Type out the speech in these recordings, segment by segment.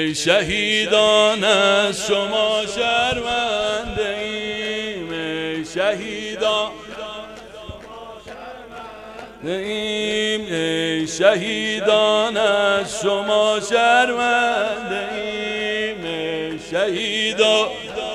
ای شهیدان از شما شرمنده ایم، ای شهیدان ای شهیدان از شما شرمنده ایم، ای شهیدان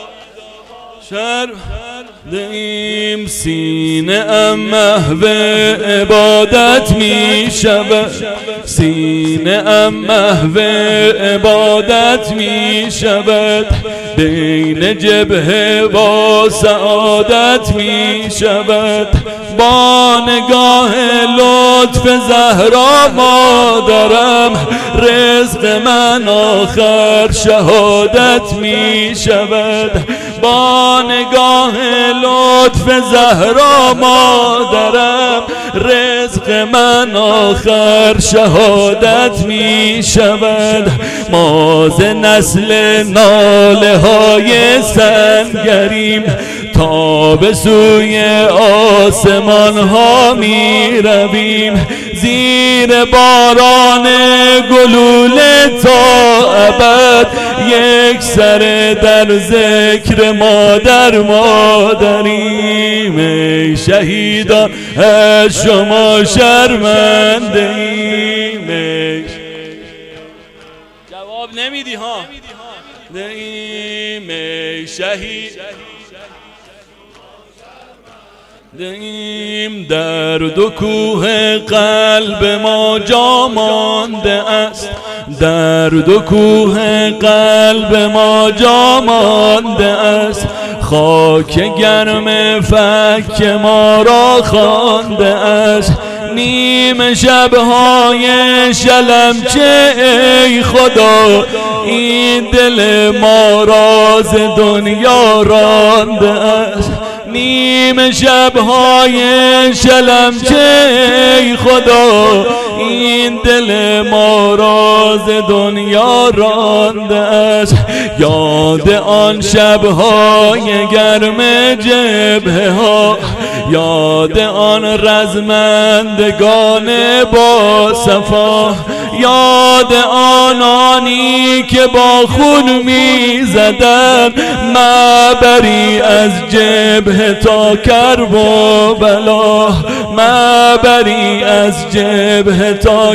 شرمنده ایم. سینه ام محو عبادت می شود، سینه ام محو عبادت می شود، بین جبهه با سعادت می شود. با نگاه لطف زهرا مادرم رزق من آخر شهادت می شود. با نگاه لطف زهرا مادرم رزق من آخر شهادت می شود. ما ز نسل ناله های سنگریم، تا به سوی آسمان ها می رویم. زیر باران گلوله تا ابد یک سر در ذکر مادر مادریم. ای شهیدان از شما شرمنده ایم. جواب نمیدی ها؟ ای شهید دیم. درد و کوه قلب ما جا مانده است، درد و کوه قلب ما جا مانده است. خاک گرم فک ما را خوانده است. نیم شبهای شلمچه ای خدا این دل ما را ز دنیا رانده است. نیم شبهای شلمچه ای خدا این دل ما را ز دنیا رانده است. یاد آن شبهای گرم جبهه ها، یاد آن رزمندگان با صفا، یاد آنانی که با خون می زدن معبری از جبهه تا کربلا، معبری از جبهه تا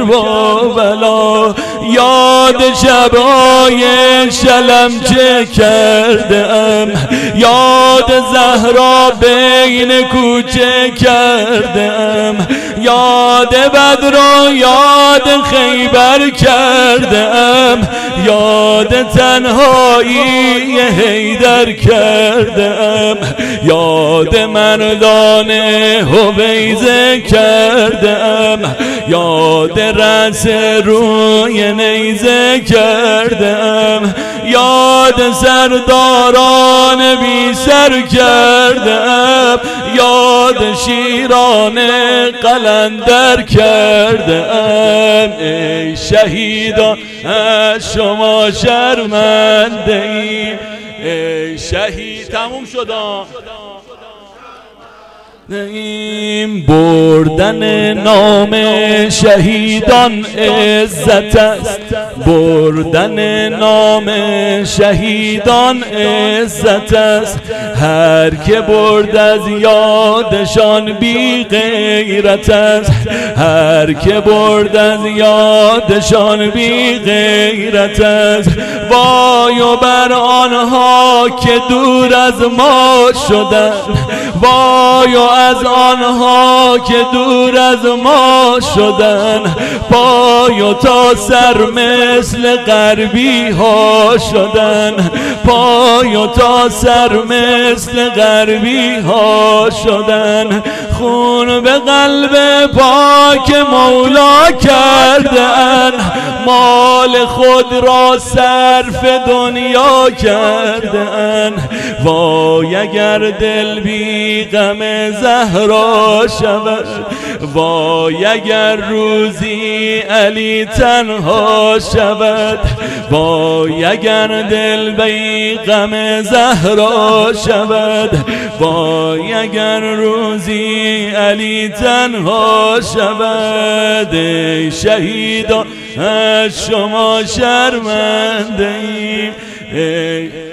کربلا. یاد شبهای شلمچه کرده ام، یاد زهرا بین کوچه کرده ام، یاد بدر و یاد خیبر کرده ام، یاد تنهایی حیدر کرده ام، یاد مردان هویزه کرده ام، یاد رأس روی نیزه کرده ام، یاد سرداران بی سر کرده ام، یاد شیران قلندر کرده ام. ای شهیدان از شما شرمنده ایم. ای شهید تموم شدم. بردن نام شهیدان عزت است، بردن نام شهیدان عزت است. هر که برد از یادشان بی غیرت است، هر که برد از یادشان بی غیرت است. وای و بر آنها که دور از ما شدند، وای و از آنها که دور از ما شدن. پای و تا سر مثل غربی ها شدن، پای و تا سر مثل غربی ها شدن. خون به قلب پاک مولا کردن، مال خود را صرف دنیا کردن. وای اگر دل بی غم زهرا شود، وای اگر روزی علی تنها شود، وای اگر دل بی غم زهرا شود، وای اگر روزی علی تنها شود. ای شهیدان از شما شرمنده ایم،